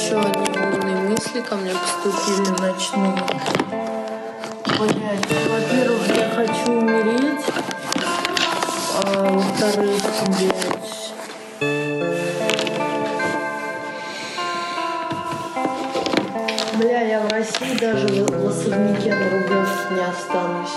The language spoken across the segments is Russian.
Еще одни умные мысли ко мне поступили, начну. Во-первых, я хочу умереть, а во-вторых, я в России даже в особняке на Рублевке не останусь.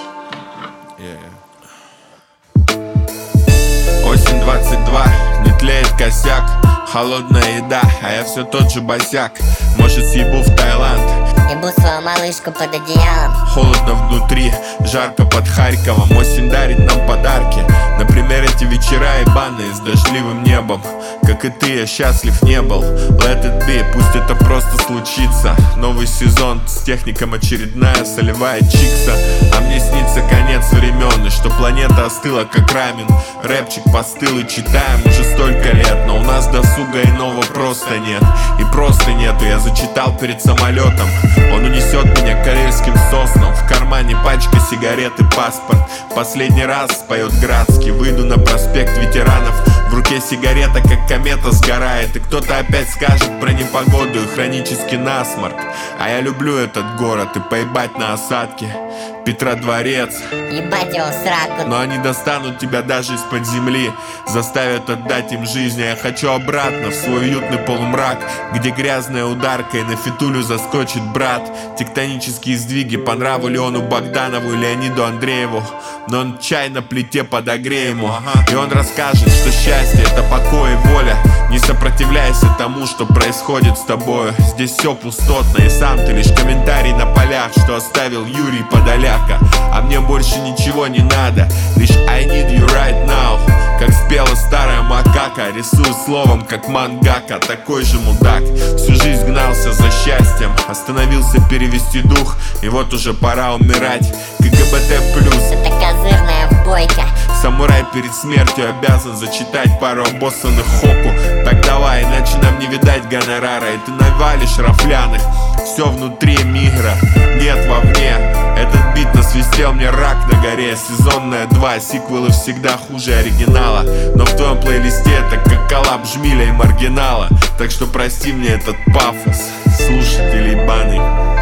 Осень 22, не тлеет косяк, холодная еда, а я все тот же босяк. Может, съебу в Таиланд, ебу свою малышку под одеялом. холодно внутри, жарко под Харьковом. Осень дарит нам подарки, например, эти вечера ебаные с дождливым небом. Как и ты, я счастлив не был. Let it be, пусть это просто случится. Новый сезон, с техником очередная солевая чикса. А мне снится конец времен, и что планета остыла как рамен. Рэпчик постыл и читаем уже столько лет, но у нас досуга иного просто нет. И просто нету, я зачитал перед самолетом. Он унесет меня к карельским соснам. В кармане пачка сигарет и паспорт. Последний раз поет Градский. Выйду на проспект ветеранов, в руке сигарета, как комета, сгорает. И кто-то опять скажет про непогоду и хронический насморк. А я люблю этот город и поебать на осадке. Петродворец, Ебать его в сраку. но они достанут тебя даже из-под земли, заставят отдать им жизнь. А я хочу обратно в свой уютный полумрак, где грязная ударка и на фитулю заскочит брат. Тектонические сдвиги по нраву Леону Богданову и Леониду Андрееву. Но он чай на плите подогрей ему, и он расскажет, что счастье — это покой и воля. Не сопротивляйся тому, что происходит с тобою. Здесь все пустотно, и сам ты лишь комментарий на полях, что оставил Юрий Подоляка. А мне больше ничего не надо, лишь I need you right now. Как спела старая макака, рисую словом, как мангака. Такой же мудак, всю жизнь гнался за счастьем, остановился перевести дух, и вот уже пора умирать. КГБТ плюс, Это козырная бойка. самурай перед смертью обязан зачитать пару обоссанных хоку. Так давай, иначе нам не видать гонорара, и ты навалишь рафляных. Все внутри мигра, нет вовне. Этот бит насвистел мне рак на горе. Сезонная 2, сиквелы всегда хуже оригинала. Но в твоем плейлисте это как коллаб Жмиля и Маргинала. Так что прости мне этот пафос, слушатель ебаный.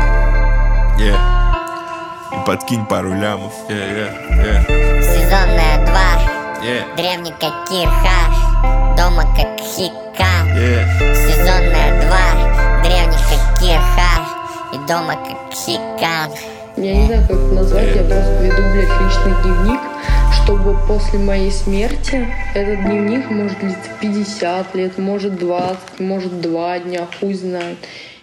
И подкинь пару лямов. Сезонная 2, древний как Кирха, дома как Хикан. Сезонная 2, древний как Кирха, и дома как Хикан. Я не знаю, как это назвать, я просто веду, блядь, личный дневник, чтобы после моей смерти этот дневник может длиться 50 лет, может 20, может 2 дня, хуй знает.